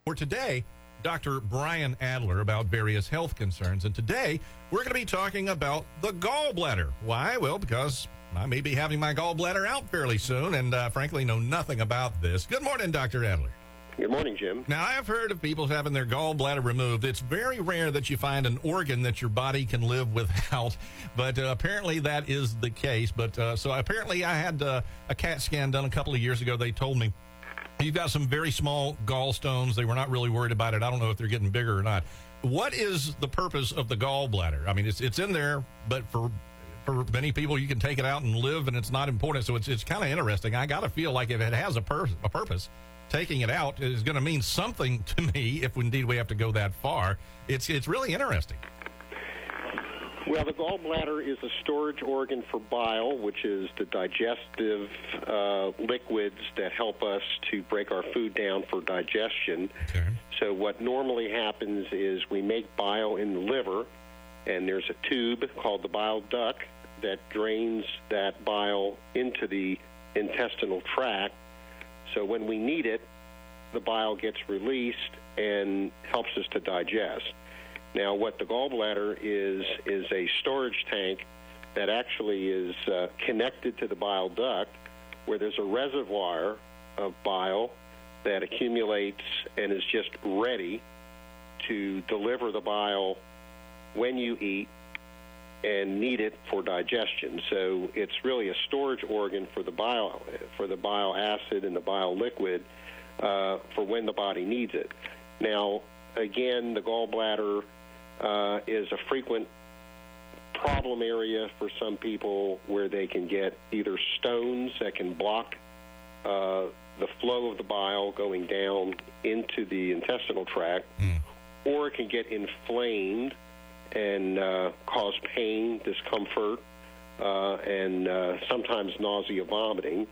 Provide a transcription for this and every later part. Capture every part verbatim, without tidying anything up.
For today, Doctor Brian Adler about various health concerns. And today, we're going to be talking about the gallbladder. Why? Well, because I may be having my gallbladder out fairly soon and, uh, frankly, know nothing about this. Good morning, Doctor Adler. Good morning, Jim. Now, I have heard of people having their gallbladder removed. It's very rare that you find an organ that your body can live without, but uh, apparently that is the case. But uh, so apparently I had uh, a CAT scan done a couple of years ago. They told me, you've got some very small gallstones. They were not really worried about it. I don't know if they're getting bigger or not. What is the purpose of the gallbladder? I mean, it's it's in there, but for for many people, you can take it out and live, and it's not important. So it's it's kind of interesting. I got to feel like if it has a, pur- a purpose, taking it out is going to mean something to me if indeed we have to go that far. It's it's really interesting. Well, the gallbladder is a storage organ for bile, which is the digestive uh, liquids that help us to break our food down for digestion. Okay. So what normally happens is we make bile in the liver, and there's a tube called the bile duct that drains that bile into the intestinal tract. So when we need it, the bile gets released and helps us to digest. Now, what the gallbladder is, is a storage tank that actually is uh, connected to the bile duct, where there's a reservoir of bile that accumulates and is just ready to deliver the bile when you eat and need it for digestion. So it's really a storage organ for the bile, for the bile acid and the bile liquid uh, for when the body needs it. Now, again, the gallbladder uh, is a frequent problem area for some people where they can get either stones that can block uh, the flow of the bile going down into the intestinal tract, mm. or it can get inflamed and uh, cause pain, discomfort, uh, and uh, sometimes nausea, vomiting.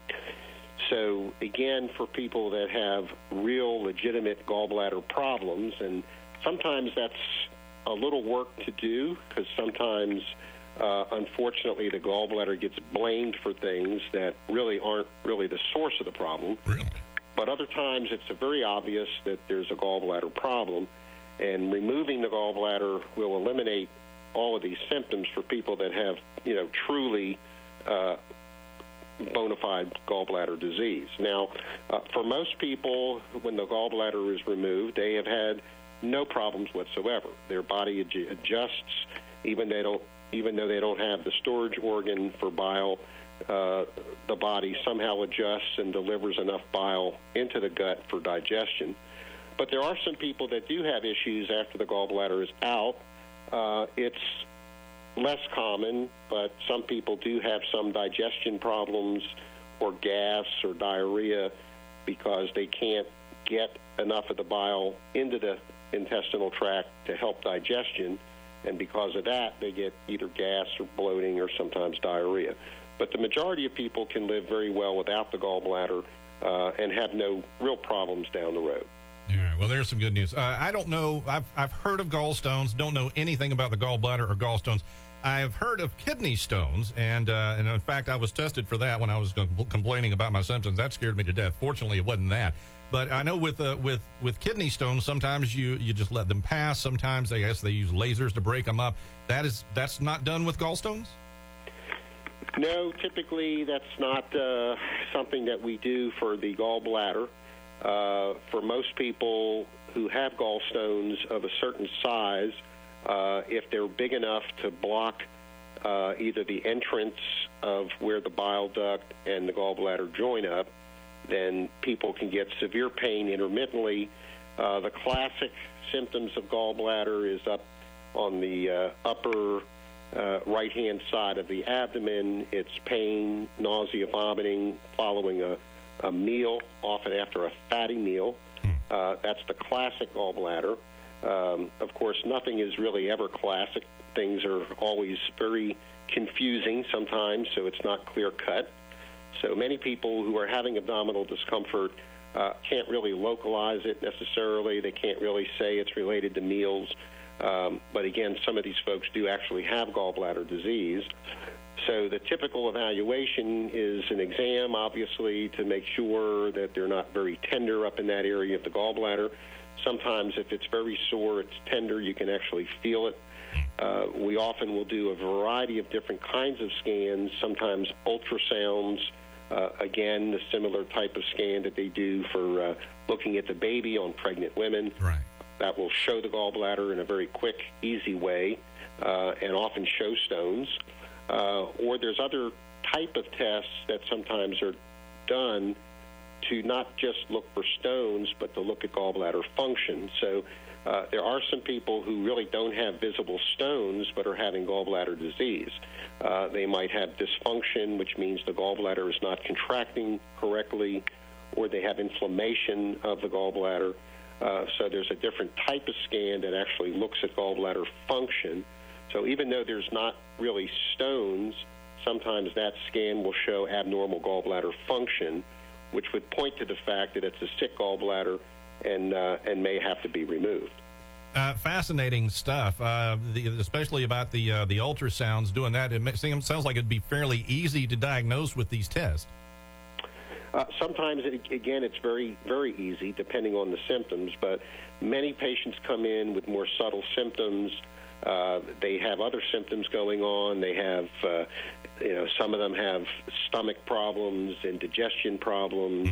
So, again, for people that have real legitimate gallbladder problems, and sometimes that's a little work to do because sometimes, uh, unfortunately, the gallbladder gets blamed for things that really aren't really the source of the problem. Really? But other times it's very obvious that there's a gallbladder problem, and removing the gallbladder will eliminate all of these symptoms for people that have, you know, truly uh, bona fide gallbladder disease. Now, uh, for most people, when the gallbladder is removed, they have had no problems whatsoever. Their body ad- adjusts, even they don't, even though they don't have the storage organ for bile. Uh, the body somehow adjusts and delivers enough bile into the gut for digestion. But there are some people that do have issues after the gallbladder is out. Uh, it's less common, but some people do have some digestion problems or gas or diarrhea because they can't get enough of the bile into the intestinal tract to help digestion, and because of that, they get either gas or bloating or sometimes diarrhea. But the majority of people can live very well without the gallbladder uh, and have no real problems down the road. All right. Well, there's some good news. Uh, I don't know. I've, I've heard of gallstones. Don't know anything about the gallbladder or gallstones. I've heard of kidney stones, and uh, and in fact, I was tested for that when I was com- complaining about my symptoms. That scared me to death. Fortunately, it wasn't that. But I know with uh, with with kidney stones, sometimes you, you just let them pass. Sometimes I guess they use lasers to break them up. That is that's not done with gallstones? No, typically that's not uh, something that we do for the gallbladder. Uh, for most people who have gallstones of a certain size, uh, if they're big enough to block uh, either the entrance of where the bile duct and the gallbladder join up, then people can get severe pain intermittently. Uh, the classic symptoms of gallbladder is up on the uh, upper uh, right-hand side of the abdomen. It's pain, nausea, vomiting following a, a meal, often after a fatty meal. Uh, that's the classic gallbladder. Um, of course, nothing is really ever classic. Things are always very confusing sometimes, so it's not clear-cut. So many people who are having abdominal discomfort uh, can't really localize it necessarily. They can't really say it's related to meals. Um, but again, some of these folks do actually have gallbladder disease. So the typical evaluation is an exam, obviously, to make sure that they're not very tender up in that area of the gallbladder. Sometimes if it's very sore, it's tender, you can actually feel it. Uh, we often will do a variety of different kinds of scans, sometimes ultrasounds, uh, again, the similar type of scan that they do for uh, looking at the baby on pregnant women. Right. That will show the gallbladder in a very quick, easy way, uh, and often show stones. Uh, or there's other type of tests that sometimes are done to not just look for stones, but to look at gallbladder function. So uh, there are some people who really don't have visible stones but are having gallbladder disease. Uh, they might have dysfunction, which means the gallbladder is not contracting correctly, or they have inflammation of the gallbladder. Uh, so there's a different type of scan that actually looks at gallbladder function. So even though there's not really stones, sometimes that scan will show abnormal gallbladder function, which would point to the fact that it's a sick gallbladder and uh, and may have to be removed. Uh, fascinating stuff, uh, the, especially about the uh, the ultrasounds. Doing that, it may, seems, sounds like it'd be fairly easy to diagnose with these tests. Uh, sometimes, it, again, it's very, very easy depending on the symptoms, but many patients come in with more subtle symptoms. Uh, they have other symptoms going on. They have, uh, you know, some of them have stomach problems, indigestion problems,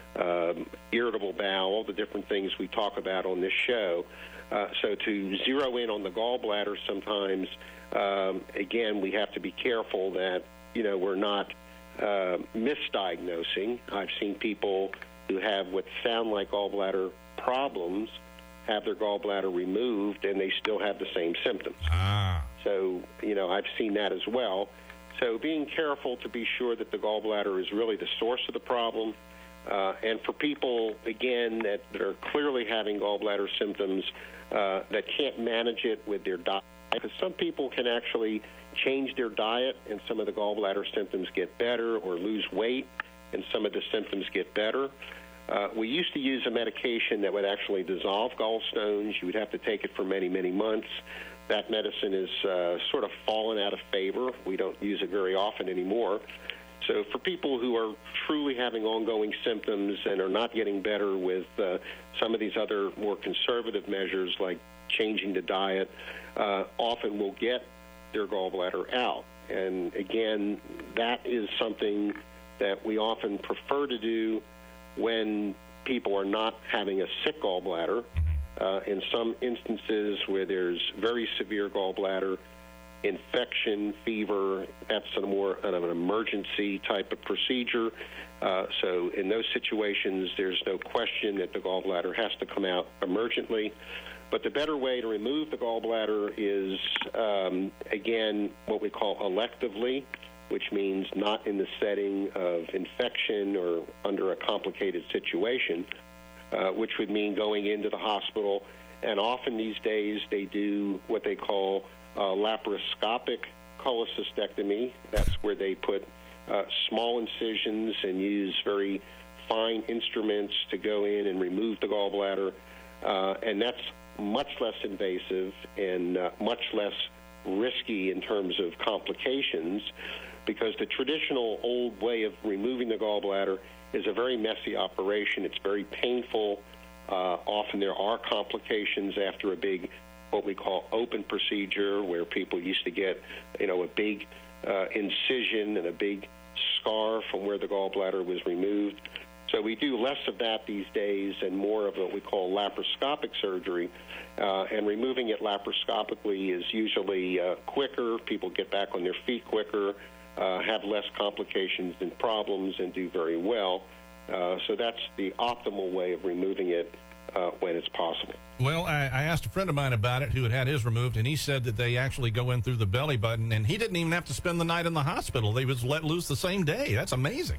um, irritable bowel, all the different things we talk about on this show. Uh, so to zero in on the gallbladder sometimes, um, again, we have to be careful that, you know, we're not uh, misdiagnosing. I've seen people who have what sound like gallbladder problems have their gallbladder removed, and they still have the same symptoms. Ah. So, you know, I've seen that as well. So being careful to be sure that the gallbladder is really the source of the problem. Uh, and for people, again, that, that are clearly having gallbladder symptoms uh, that can't manage it with their diet, because some people can actually change their diet and some of the gallbladder symptoms get better, or lose weight and some of the symptoms get better. Uh, we used to use a medication that would actually dissolve gallstones. You would have to take it for many, many months. That medicine is uh, sort of fallen out of favor. We don't use it very often anymore. So for people who are truly having ongoing symptoms and are not getting better with uh, some of these other more conservative measures like changing the diet, uh, often will get their gallbladder out. And again, that is something that we often prefer to do when people are not having a sick gallbladder. Uh, in some instances where there's very severe gallbladder infection, fever, that's a more of an emergency type of procedure. Uh, so in those situations, there's no question that the gallbladder has to come out emergently. But the better way to remove the gallbladder is, um, again, what we call electively, which means not in the setting of infection or under a complicated situation, uh, which would mean going into the hospital. And often these days they do what they call uh, laparoscopic cholecystectomy. That's where they put uh, small incisions and use very fine instruments to go in and remove the gallbladder. Uh, and that's much less invasive and uh, much less risky in terms of complications, because the traditional old way of removing the gallbladder is a very messy operation. It's very painful. Uh, often there are complications after a big, what we call open procedure, where people used to get, you know, a big uh, incision and a big scar from where the gallbladder was removed. So we do less of that these days and more of what we call laparoscopic surgery. Uh, and removing it laparoscopically is usually uh, quicker. People get back on their feet quicker, uh, have less complications and problems, and do very well. Uh, so that's the optimal way of removing it uh, when it's possible. Well, I, I asked a friend of mine about it who had had his removed, and he said that they actually go in through the belly button, and he didn't even have to spend the night in the hospital. They was let loose the same day. That's amazing.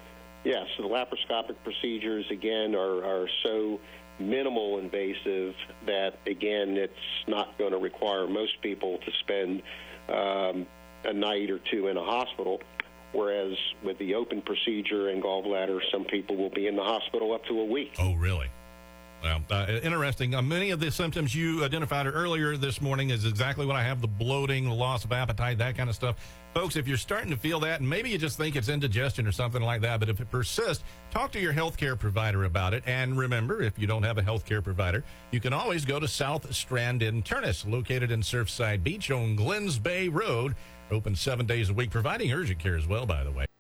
Yes, so the laparoscopic procedures, again, are, are so minimal invasive that, again, it's not going to require most people to spend um, a night or two in a hospital, whereas with the open procedure and gallbladder, some people will be in the hospital up to a week. Oh, really? Well, uh, interesting. Uh, many of the symptoms you identified earlier this morning is exactly what I have: the bloating, the loss of appetite, that kind of stuff. Folks, if you're starting to feel that, and maybe you just think it's indigestion or something like that, but if it persists, talk to your healthcare provider about it. And remember, if you don't have a healthcare provider, you can always go to South Strand Internist, located in Surfside Beach on Glens Bay Road. Open seven days a week, providing urgent care as well, by the way.